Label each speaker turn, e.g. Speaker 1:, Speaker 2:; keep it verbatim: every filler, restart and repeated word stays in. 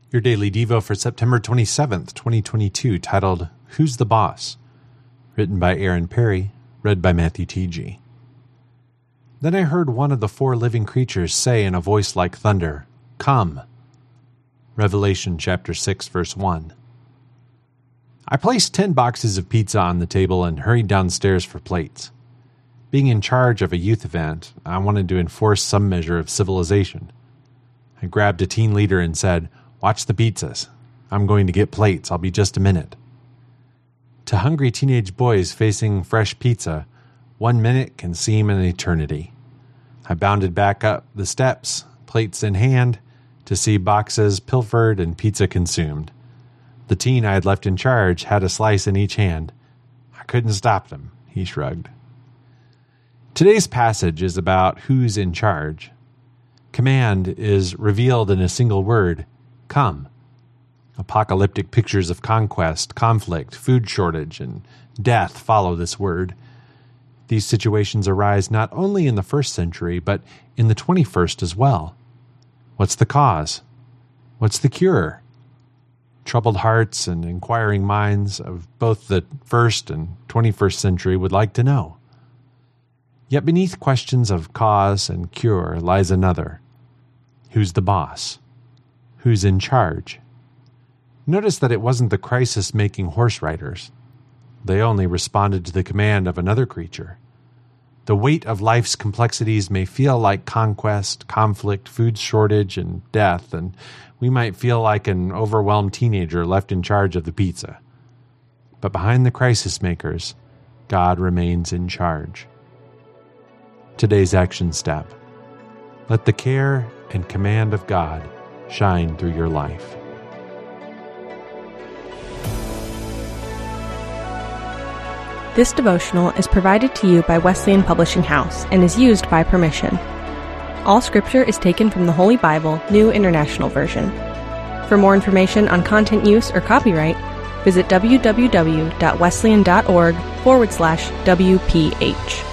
Speaker 1: Your Daily Devo for September twenty-seventh, twenty twenty-two, titled, Who's the Boss? Written by Aaron Perry, read by Matthew T G. Then I heard one of the four living creatures say in a voice like thunder, Come. Revelation chapter six, verse one. I placed ten boxes of pizza on the table and hurried downstairs for plates. Being in charge of a youth event, I wanted to enforce some measure of civilization. I grabbed a teen leader and said, Watch the pizzas. I'm going to get plates. I'll be just a minute. To hungry teenage boys facing fresh pizza, one minute can seem an eternity. I bounded back up the steps, plates in hand, to see boxes pilfered and pizza consumed. The teen I had left in charge had a slice in each hand. I couldn't stop them, he shrugged. Today's passage is about who's in charge. Command is revealed in a single word, come. Apocalyptic pictures of conquest, conflict, food shortage, and death follow this word. These situations arise not only in the first century, but in the twenty-first as well. What's the cause? What's the cure? Troubled hearts and inquiring minds of both the first and twenty-first century would like to know. Yet beneath questions of cause and cure lies another. Who's the boss? Who's in charge? Notice that it wasn't the crisis-making horse riders. They only responded to the command of another creature. The weight of life's complexities may feel like conquest, conflict, food shortage, and death, and we might feel like an overwhelmed teenager left in charge of the pizza. But behind the crisis makers, God remains in charge. Today's action step. Let the care and command of God shine through your life.
Speaker 2: This devotional is provided to you by Wesleyan Publishing House and is used by permission. All scripture is taken from the Holy Bible, New International Version. For more information on content use or copyright, visit www.wesleyan.org forward slash WPH.